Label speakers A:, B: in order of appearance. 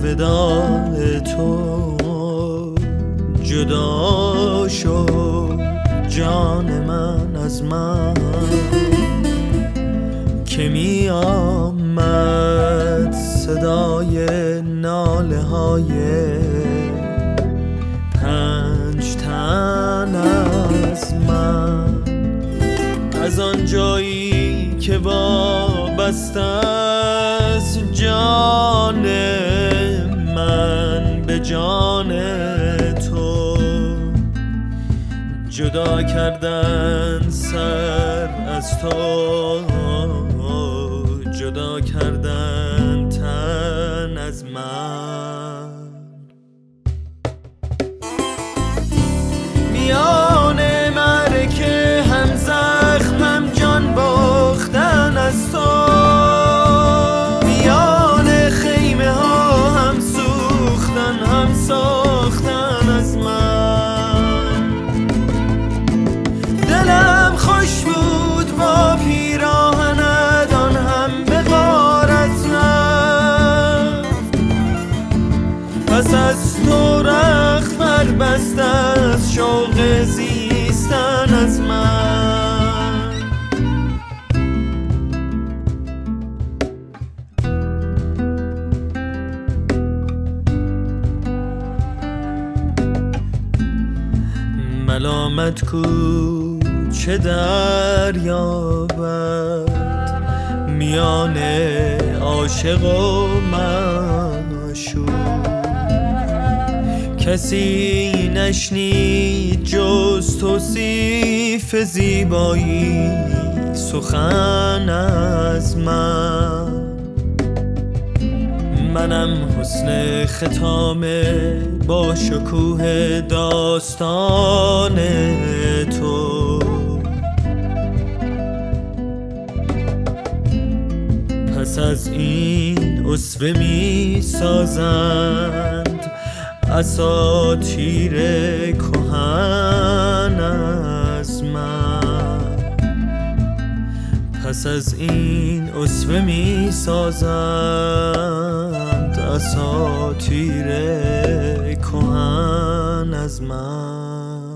A: وداع تو جدا شد جان من از من، که می آمد صدای ناله های 5 تن از من. از آن جایی که وابسته است جان من به جان تو، جدا کردن سر از تو، جدا کردن تن از من. میان معرکه هم زخمم جان باختن از تو، میان خیمه ها هم سوختن هم ساختن از من. دلم خوش بود با پیراهنت آن هم به غارت رفت، پس از تو رخت بربسته از شوق زیستن از من. ملامت کو چه دریابد میان عاشق و معشوق، کسی نشنید جز توصیف زیبایی سخن از من. منم حسن ختام با شکوه داستان تو، پس از این اسوه می سازند اساطیر کهن از من. پس از این اسوه می سازند اساطیر کهن از من.